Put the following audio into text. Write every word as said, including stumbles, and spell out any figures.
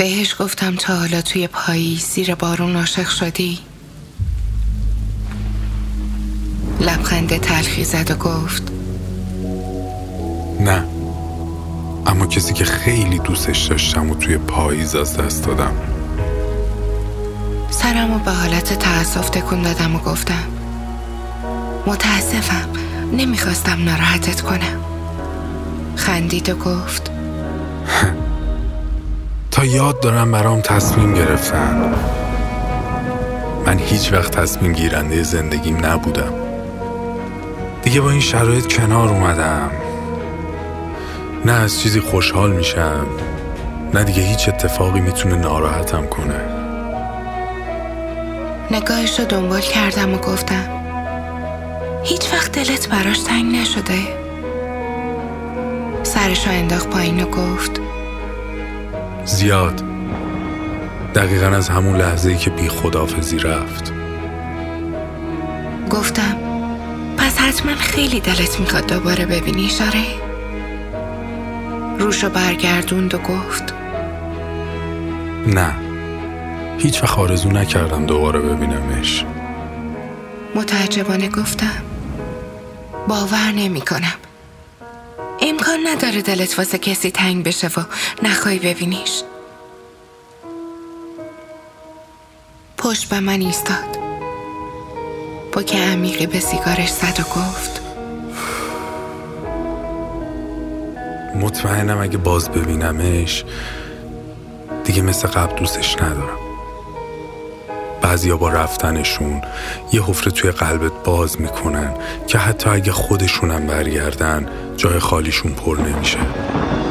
بهش گفتم تا حالا توی پاییز زیر بارون عاشق شدی؟ لبخند تلخی زد و گفت نه، اما کسی که خیلی دوستش داشتم و توی پاییز از دست دادم. سرمو به حالت تأسف تکون دادم و گفتم متاسفم، نمیخواستم ناراحتت کنم. خندید و گفت تا یاد دارم برام تصمیم گرفتن. من هیچ وقت تصمیم گیرنده زندگیم نبودم. دیگه با این شرایط کنار اومدم. نه از چیزی خوشحال میشم، نه دیگه هیچ اتفاقی میتونه ناراحتم کنه. نگاهش رو دنبال کردم و گفتم هیچ وقت دلت براش تنگ نشده؟ سرش رو انداخت پایین و گفت زیاد. دقیقاً از همون لحظه‌ای که بی خداحافظی رفت. گفتم پس حتما خیلی دلت میخواد دوباره ببینیش، آره؟ روشو برگردوند و گفت نه، هیچ وقت آرزو نکردم دوباره ببینمش. متعجبانه گفتم باور نمی کنم. امکان نداره دلت واسه کسی تنگ بشه و نخوای ببینیش. پشت به من ایستاد، با که عمیقی به سیگارش زد و گفت مطمئنم اگه باز ببینمش دیگه مثل قبل دوستش ندارم. بعضیا با رفتنشون یه حفره توی قلبت باز میکنن که حتی اگه خودشونم برگردن جای خالیشون پر نمیشه.